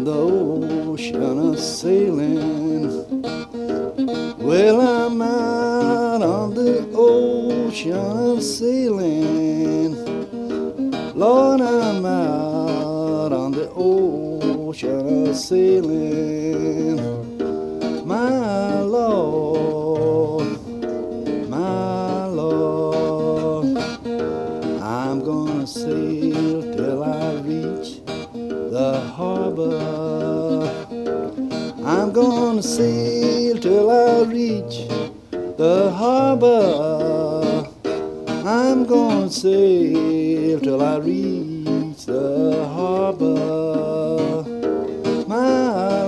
the ocean a sailing. Well, I'm out on the ocean a sailing. Lord, I'm out on the ocean a sailing. My Lord, my Lord, I'm gonna sail till I reach the harbor. I'm gonna sail till I reach the harbor. I'm gonna sail till I reach the harbor. My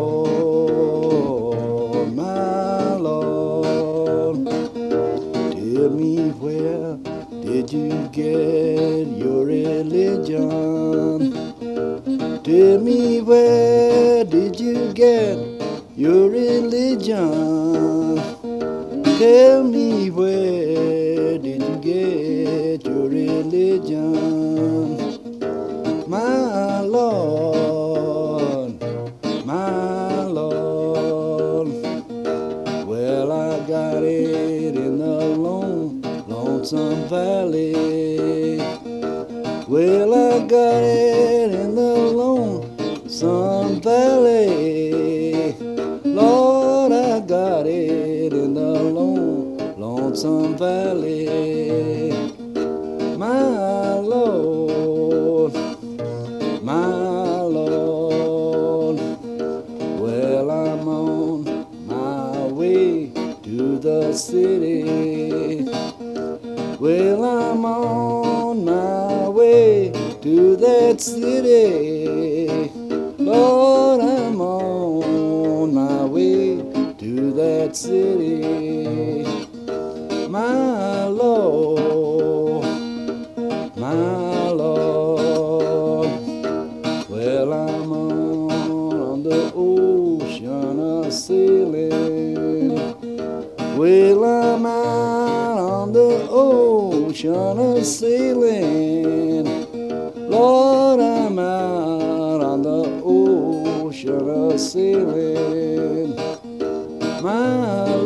Lord, my Lord, tell me, where did you get your religion? Tell me, where did you get your religion? Tell me, where did you get your religion? My Lord, my Lord. Well, I got it in the lonesome valley. Well, I got it in the lonesome valley. Lord, I got it in the lonesome valley. My Lord, my Lord. Well, I'm on my way to the city. Well, I'm on my way to that city. Lord, I'm on my way to that city. My Lord, my Lord. Well, I'm on the ocean a sailing. Well, I'm out on the ocean a sailing. Lord, I'm out on the ocean a sailing. My